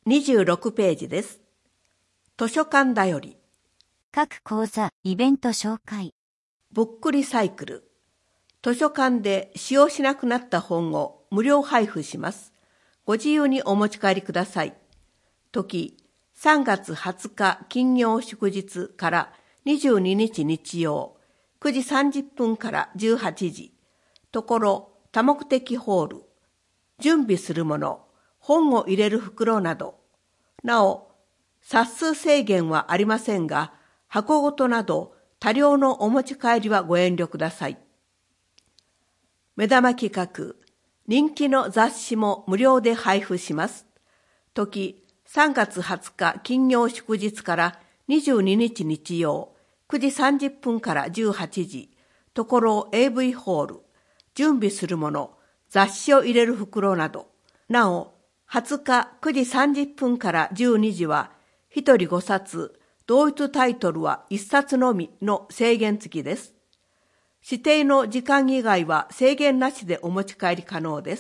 26ページです。図書館だより。 各講座、イベント紹介。 ブックリサイクル。図書館で使用しなくなった本を無料配布します。ご自由にお持ち帰りください。時、3月20日金曜祝日から22日日曜、9時30分から18時。ところ、多目的ホール。準備するもの、本を入れる袋など。なお、冊数制限はありませんが、箱ごとなど多量のお持ち帰りはご遠慮ください。目玉企画、人気の雑誌も無料で配布します。時、3月20日金曜祝日から22日日曜、9時30分から18時。ところ AV ホール。準備するもの、雑誌を入れる袋など。なお、20日9時30分から12時は、1人5冊、同一タイトルは1冊のみの制限付きです。指定の時間以外は制限なしでお持ち帰り可能です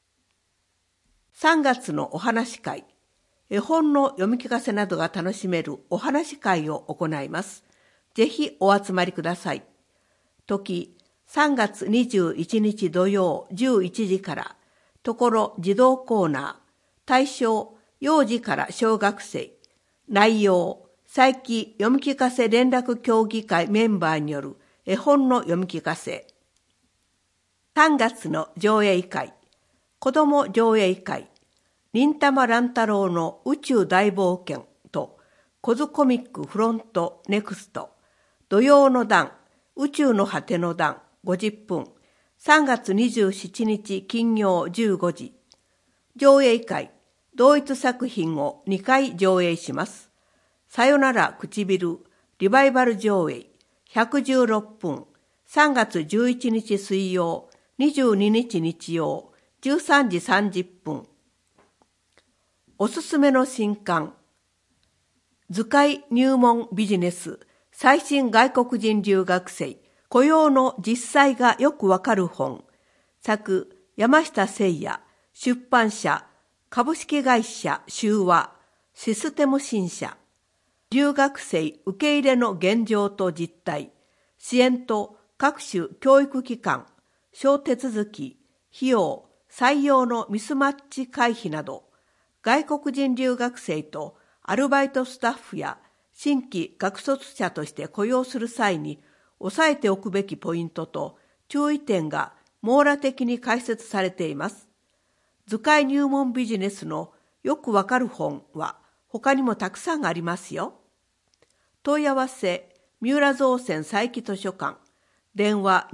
。3月のお話会、絵本の読み聞かせなどが楽しめるお話会を行います。ぜひお集まりください。時、3月21日土曜11時から、ところ児童コーナー、対象、幼児から小学生、内容、佐伯読み聞かせ連絡協議会メンバーによる絵本の読み聞かせ。3月の上映会、子ども上映会、忍たま乱太郎の宇宙大冒険と、コズコミックフロントネクスト、土曜の段、宇宙の果ての段、50分、3月27日金曜15時。上映会、同一作品を2回上映します。さよなら唇、リバイバル上映、116分、3月11日水曜、22日日曜、13時30分。おすすめの新刊、図解入門ビジネス、最新外国人留学生、雇用の実際がよくわかる本。作、山下誠也、出版社、株式会社修和、システム新社。留学生受け入れの現状と実態、支援と各種教育機関、小手続き、費用、採用のミスマッチ回避など、外国人留学生とアルバイトスタッフや新規学卒者として雇用する際に押さえておくべきポイントと注意点が網羅的に解説されています。図解入門ビジネスのよくわかる本は他にもたくさんありますよ。問い合わせ、三浦造船佐伯図書館、電話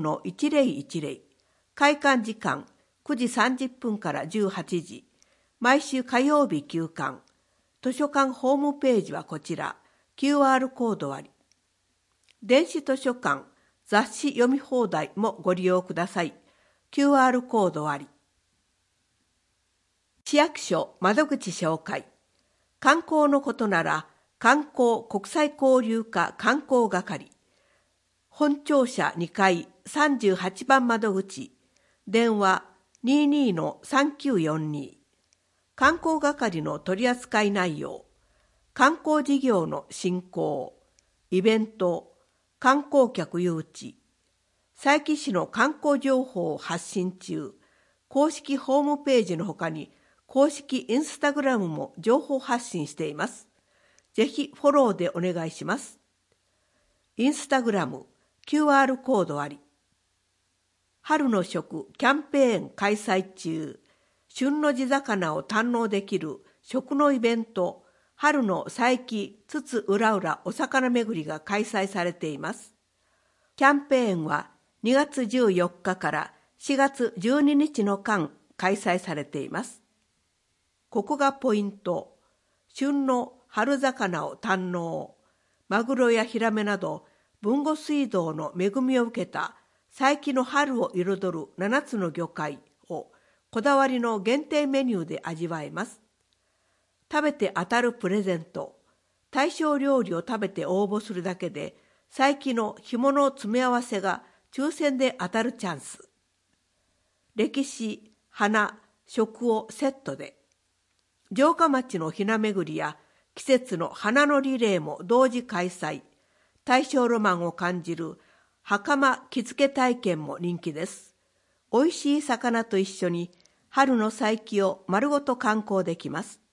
24-1010、開館時間9時30分から18時、毎週火曜日休館。図書館ホームページはこちら、QR コードあり。電子図書館、雑誌読み放題もご利用ください。QR コードあり。市役所窓口紹介。観光のことなら、観光国際交流課観光係。本庁舎2階38番窓口。電話 22-3942。観光係の取扱い内容。観光事業の振興。イベント。観光客誘致。佐伯市の観光情報を発信中。公式ホームページのほかに公式インスタグラムも情報発信しています。ぜひフォローでお願いします。インスタグラム QR コードあり。春の食キャンペーン開催中。旬の地魚を堪能できる食のイベント、春の佐伯つつ浦々お魚巡りが開催されています。キャンペーンは2月14日から4月12日の間開催されています。ここがポイント。旬の春魚を堪能。マグロやヒラメなど豊後水道の恵みを受けた佐伯の春を彩る7つの魚介をこだわりの限定メニューで味わえます。食べて当たるプレゼント。対象料理を食べて応募するだけで、佐伯の干物詰め合わせが抽選で当たるチャンス。歴史、花、食をセットで。 城下町のひな巡りや季節の花のリレーも同時開催。大正ロマンを感じる袴着付け体験も人気です。おいしい魚と一緒に春の彩気を丸ごと観光できます。